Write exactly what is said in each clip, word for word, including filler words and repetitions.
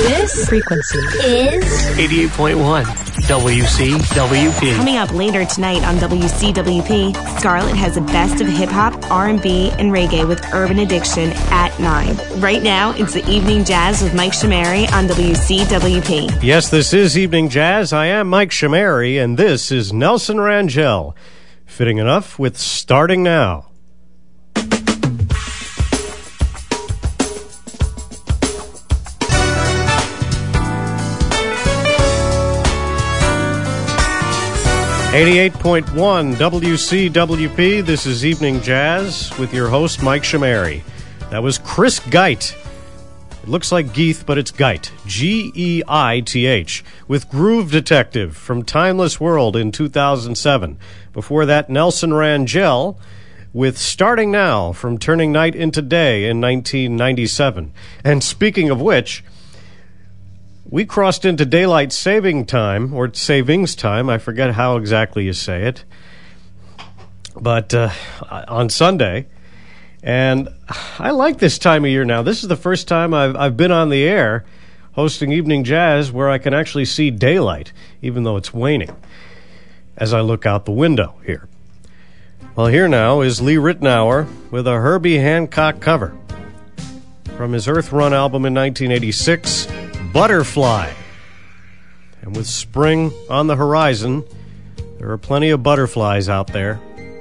This frequency is eighty-eight point one W C W P. Coming up later tonight on W C W P, Scarlett has the best of hip-hop, R and B, and reggae with Urban Addiction at nine. Right now, it's the Evening Jazz with Mike Shamari on W C W P. Yes, this is Evening Jazz. I am Mike Shamari, and this is Nelson Rangel. Fitting enough with Starting Now. eighty-eight point one W C W P, this is Evening Jazz with your host, Mike Shamari. That was Chris Geit. It looks like Geith, but it's Geit. G E I T H. With Groove Detective from Timeless World in two thousand seven. Before that, Nelson Rangel with Starting Now from Turning Night into Day in nineteen ninety-seven. And speaking of which, we crossed into daylight saving time, or savings time, I forget how exactly you say it, but uh, on Sunday. And I like this time of year now. This is the first time I've, I've been on the air hosting Evening Jazz where I can actually see daylight, even though it's waning, as I look out the window here. Well, here now is Lee Ritenour with a Herbie Hancock cover from his Earth Run album in nineteen eighty-six, Butterfly. And with spring on the horizon, there are plenty of butterflies out there,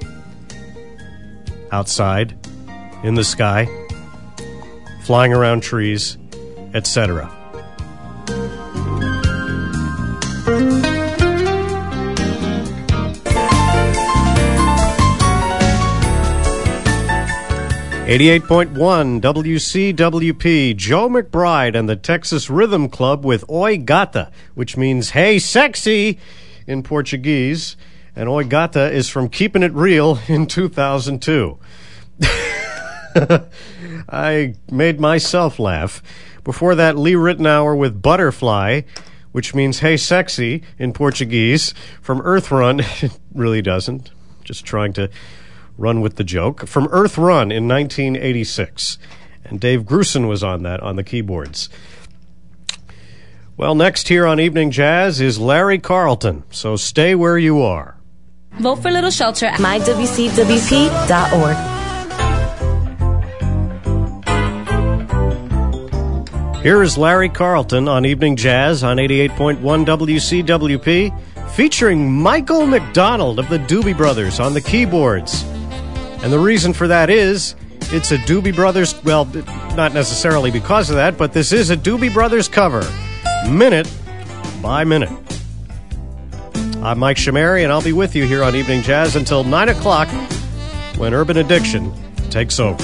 outside, in the sky, flying around trees, et cetera. eighty-eight point one W C W P, Joe McBride and the Texas Rhythm Club with Oi Gata, which means hey sexy in Portuguese, and Oi Gata is from Keeping It Real in two thousand two. I made myself laugh. Before that, Lee Ritenour with Butterfly, which means hey sexy in Portuguese, from Earth Run. It really doesn't. Just trying to run with the joke. From Earth Run in nineteen eighty-six. And Dave Grusin was on that on the keyboards. Well, next here on Evening Jazz is Larry Carlton. So stay where you are. Vote for Little Shelter at my W C W P dot org. Here is Larry Carlton on Evening Jazz on eighty-eight point one W C W P, featuring Michael McDonald of the Doobie Brothers on the keyboards. And the reason for that is, it's a Doobie Brothers, well, not necessarily because of that, but this is a Doobie Brothers cover, minute by minute. I'm Mike Shamari, and I'll be with you here on Evening Jazz until nine o'clock, when Urban Addiction takes over.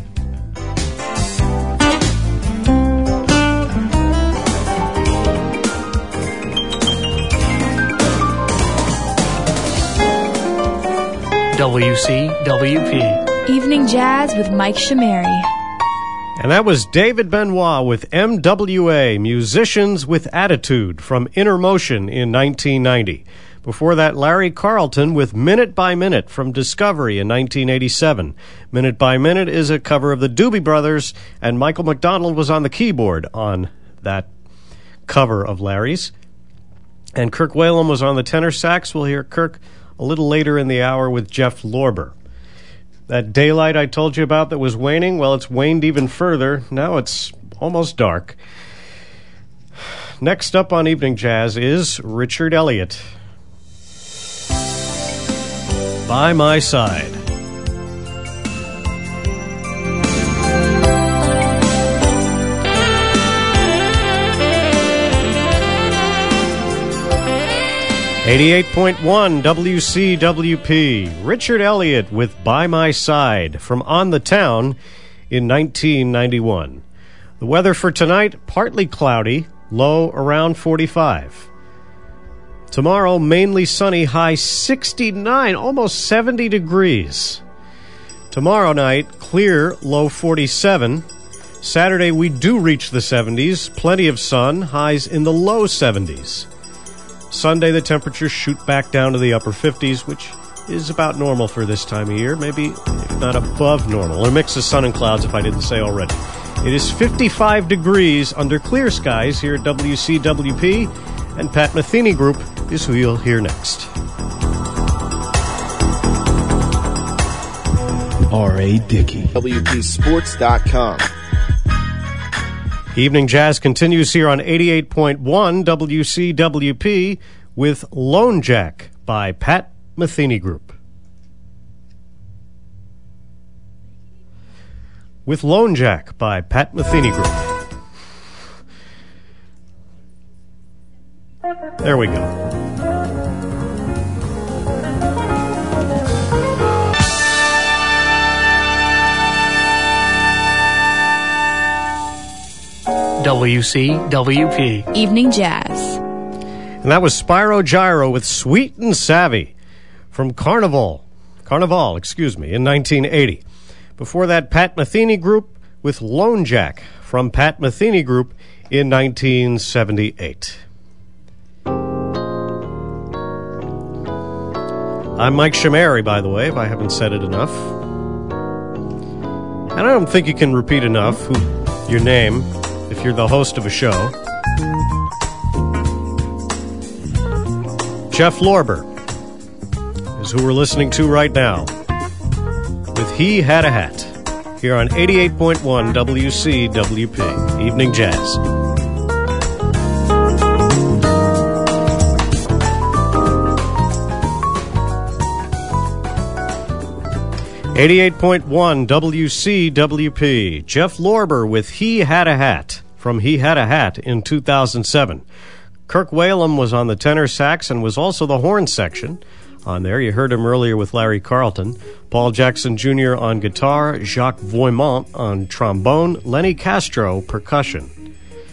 W C W P. Evening Jazz with Mike Shamari. And that was David Benoit with M W A, Musicians with Attitude, from Inner Motion in nineteen ninety. Before that, Larry Carlton with Minute by Minute from Discovery in nineteen eighty-seven. Minute by Minute is a cover of the Doobie Brothers, and Michael McDonald was on the keyboard on that cover of Larry's. And Kirk Whalum was on the tenor sax. We'll hear Kirk a little later in the hour with Jeff Lorber. That daylight I told you about that was waning, well, it's waned even further. Now it's almost dark. Next up on Evening Jazz is Richard Elliott. By My Side. eighty-eight point one W C W P, Richard Elliott with By My Side from On the Town in nineteen ninety-one. The weather for tonight, partly cloudy, low around forty-five. Tomorrow, mainly sunny, high sixty-nine, almost seventy degrees. Tomorrow night, clear, low forty-seven. Saturday, we do reach the seventies, plenty of sun, highs in the low seventies. Sunday, the temperatures shoot back down to the upper fifties, which is about normal for this time of year, maybe if not above normal. A mix of sun and clouds, if I didn't say already. It is fifty-five degrees under clear skies here at W C W P, and Pat Metheny Group is who you'll hear next. R A. Dickey. W P Sports dot com. Evening Jazz continues here on eighty-eight point one W C W P with Lone Jack by Pat Metheny Group. With Lone Jack by Pat Metheny Group. There we go. W C W P. Evening Jazz. And that was Spyro Gyro with Sweet and Savvy from Carnival. Carnival, excuse me, in nineteen eighty. Before that, Pat Metheny Group with Lone Jack from Pat Metheny Group in nineteen seventy-eight. I'm Mike Shamari, by the way, if I haven't said it enough. And I don't think you can repeat enough who, your name if you're the host of a show. Jeff Lorber is who we're listening to right now with He Had a Hat here on eighty-eight point one W C W P Evening Jazz. eighty-eight point one W C W P. Jeff Lorber with He Had a Hat from He Had a Hat in two thousand seven. Kirk Whalum was on the tenor sax and was also the horn section on there. You heard him earlier with Larry Carlton. Paul Jackson Junior on guitar, Jacques Voimont on trombone, Lenny Castro percussion.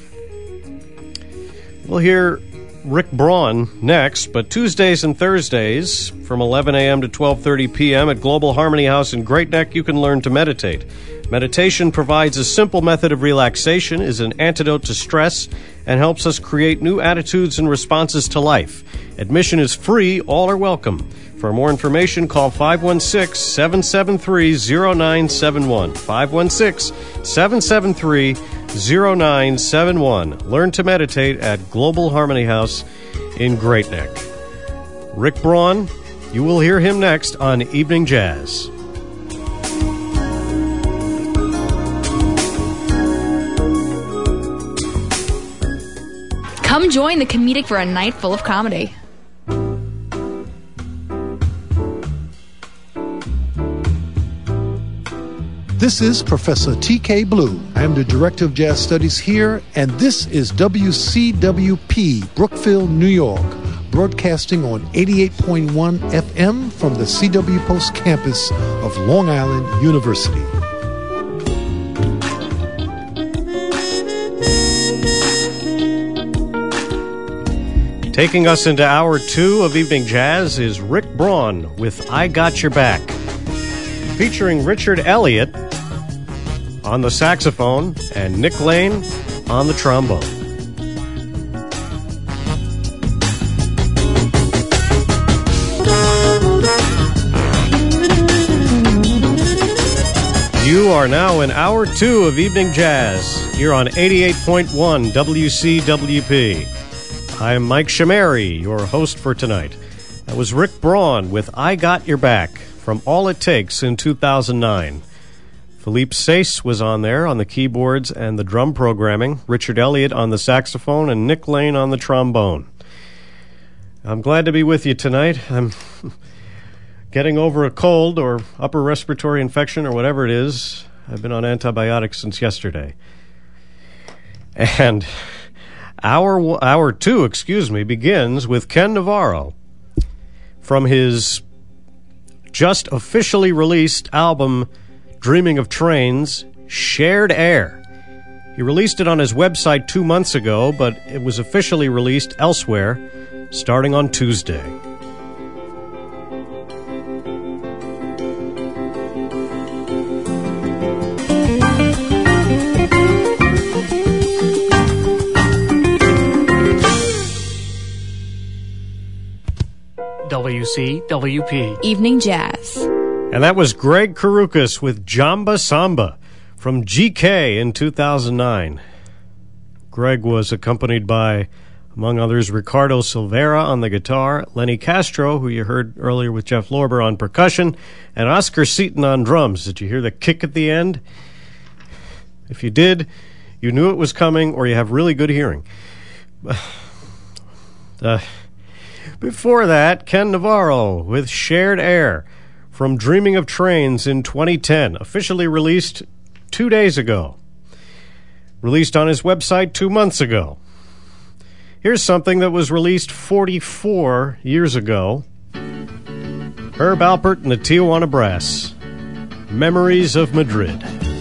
We'll hear Rick Braun next, but Tuesdays and Thursdays from eleven a.m. to twelve thirty p.m. at Global Harmony House in Great Neck, you can learn to meditate. Meditation provides a simple method of relaxation, is an antidote to stress, and helps us create new attitudes and responses to life. Admission is free. All are welcome. For more information, call five one six, seven seven three, zero nine seven one. five one six, seven seven three, zero nine seven one. Learn to meditate at Global Harmony House in Great Neck. Rick Braun, you will hear him next on Evening Jazz. Come join the comedic for a night full of comedy. This is Professor T K Blue. I am the Director of Jazz Studies here, and this is W C W P, Brookfield, New York, broadcasting on eighty-eight point one F M from the C W Post campus of Long Island University. Taking us into hour two of Evening Jazz is Rick Braun with I Got Your Back, featuring Richard Elliott on the saxophone and Nick Lane on the trombone. You are now in hour two of Evening Jazz here on eighty-eight point one W C W P. I am Mike Shamari, your host for tonight. That was Rick Braun with I Got Your Back from All It Takes in two thousand nine. Philippe Sace was on there on the keyboards and the drum programming, Richard Elliott on the saxophone, and Nick Lane on the trombone. I'm glad to be with you tonight. I'm getting over a cold or upper respiratory infection or whatever it is. I've been on antibiotics since yesterday. And Hour, hour two, excuse me, begins with Ken Navarro from his just officially released album, Dreaming of Trains, Shared Air. He released it on his website two months ago, but it was officially released elsewhere starting on Tuesday. W C W P Evening Jazz. And that was Greg Karukas with Jamba Samba from G K in two thousand nine. Greg was accompanied by, among others, Ricardo Silveira on the guitar, Lenny Castro, who you heard earlier with Jeff Lorber on percussion, and Oscar Seaton on drums. Did you hear the kick at the end? If you did, you knew it was coming, or you have really good hearing. Uh, before that, Ken Navarro with Shared Air from Dreaming of Trains in twenty ten, officially released two days ago. Released on his website two months ago. Here's something that was released forty-four years ago. Herb Alpert and the Tijuana Brass. Memories of Madrid.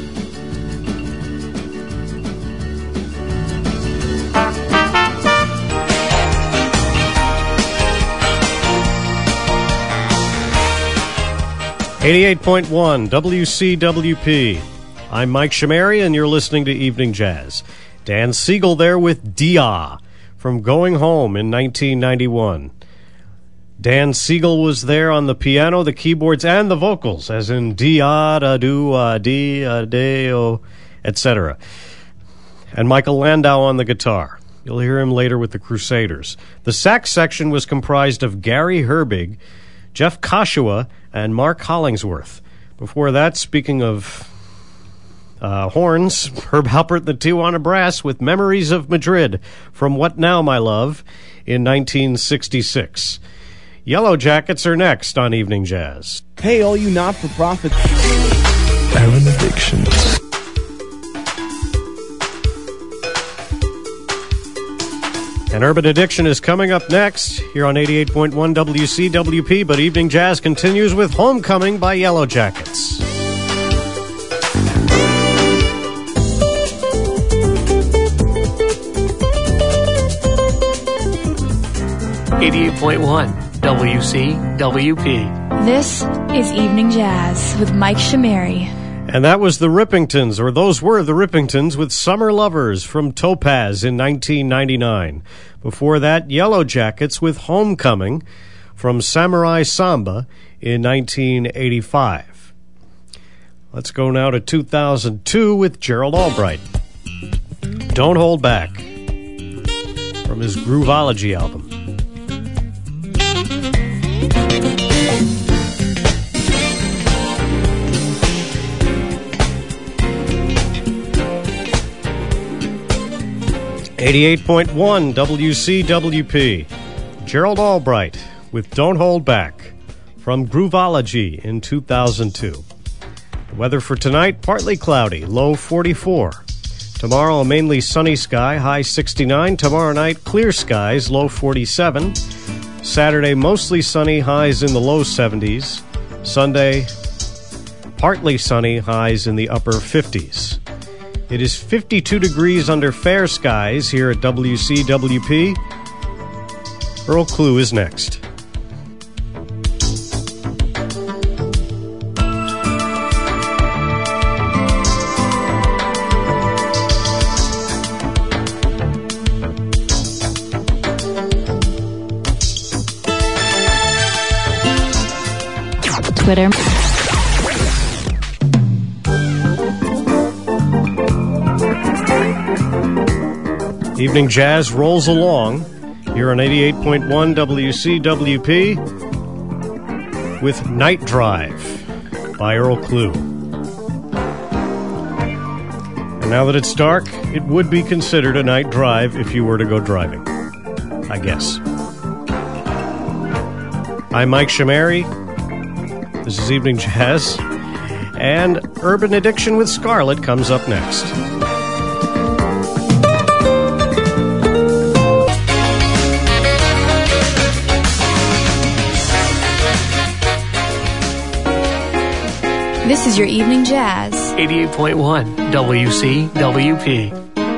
eighty-eight point one W C W P. I'm Mike Shamari, and you're listening to Evening Jazz. Dan Siegel there with Dia from Going Home in nineteen ninety-one. Dan Siegel was there on the piano, the keyboards, and the vocals, as in Dia, da, do, ah, di, ah, de, o, et cetera. And Michael Landau on the guitar. You'll hear him later with the Crusaders. The sax section was comprised of Gary Herbig, Jeff Kashua, and Mark Hollingsworth. Before that, speaking of uh, horns, Herb Alpert and the Tijuana Brass with Memories of Madrid from What Now, My Love in nineteen sixty-six. Yellow Jackets are next on Evening Jazz. Hey, all you not-for-profits. Urban Addictions. And Urban Addiction is coming up next here on eighty-eight point one W C W P, but Evening Jazz continues with Homecoming by Yellow Jackets. eighty-eight point one W C W P. This is Evening Jazz with Mike Shamari. And that was the Rippingtons, or those were the Rippingtons, with Summer Lovers from Topaz in nineteen ninety-nine. Before that, Yellow Jackets with Homecoming from Samurai Samba in nineteen eighty-five. Let's go now to two thousand two with Gerald Albright. Don't Hold Back from his Grooveology album. eighty-eight point one W C W P. Gerald Albright with Don't Hold Back from Grooveology in two thousand two. The weather for tonight, partly cloudy, low forty-four. Tomorrow, a mainly sunny sky, high sixty-nine. Tomorrow night, clear skies, low forty-seven. Saturday, mostly sunny, highs in the low seventies. Sunday, partly sunny, highs in the upper fifties. It is fifty-two degrees under fair skies here at W C W P. Earl Klugh is next. Twitter. Evening Jazz rolls along here on eighty-eight point one W C W P with Night Drive by Earl Klugh. And now that it's dark, it would be considered a night drive if you were to go driving, I guess. I'm Mike Shamari. This is Evening Jazz. And Urban Addiction with Scarlett comes up next. This is your Evening Jazz. eighty-eight point one W C W P.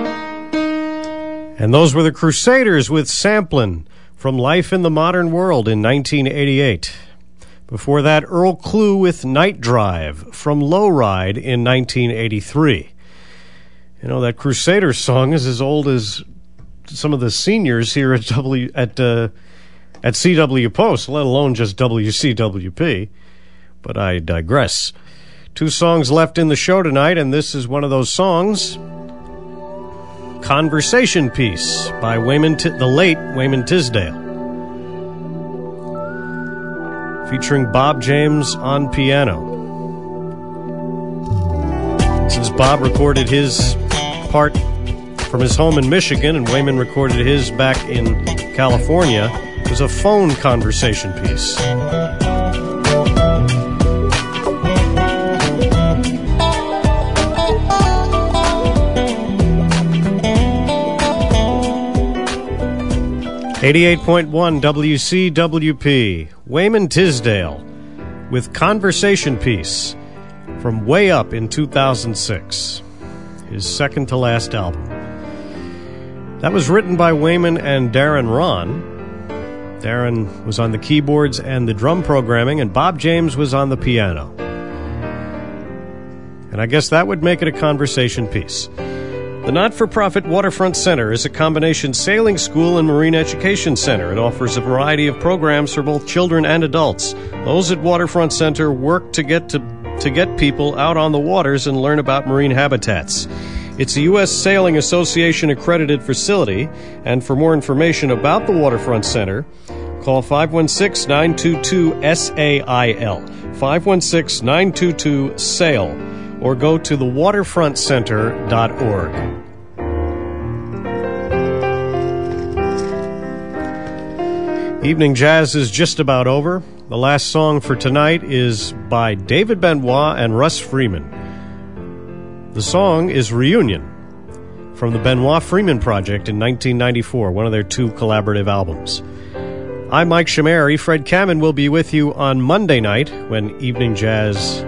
And those were the Crusaders with Samplin' from Life in the Modern World in nineteen eighty-eight. Before that, Earl Klugh with Night Drive from Lowride in nineteen eighty-three. You know, that Crusaders song is as old as some of the seniors here at W at uh, at C W Post, let alone just W C W P. But I digress. Two songs left in the show tonight, and this is one of those songs. Conversation Piece by Wayman T- the late Wayman Tisdale, featuring Bob James on piano. Since Bob recorded his part from his home in Michigan and Wayman recorded his back in California, it was a phone conversation piece. eighty-eight point one W C W P, Wayman Tisdale with Conversation Piece from Way Up in two thousand six, his second to last album. That was written by Wayman and Darren Ron. Darren was on the keyboards and the drum programming, and Bob James was on the piano. And I guess that would make it a conversation piece. The not-for-profit Waterfront Center is a combination sailing school and marine education center. It offers a variety of programs for both children and adults. Those at Waterfront Center work to get to, to get people out on the waters and learn about marine habitats. It's a U S Sailing Association accredited facility, and for more information about the Waterfront Center, call five one six, nine two two, S A I L, five one six, nine two two, SAIL, or go to the waterfront center dot org. Evening Jazz is just about over. The last song for tonight is by David Benoit and Russ Freeman. The song is Reunion from the Benoit Freeman Project in nineteen ninety-four, one of their two collaborative albums. I'm Mike Shamari. Fred Kamen will be with you on Monday night when Evening Jazz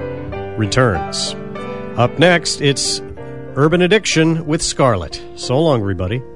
returns. Up next, it's Urban Addiction with Scarlett. So long, everybody.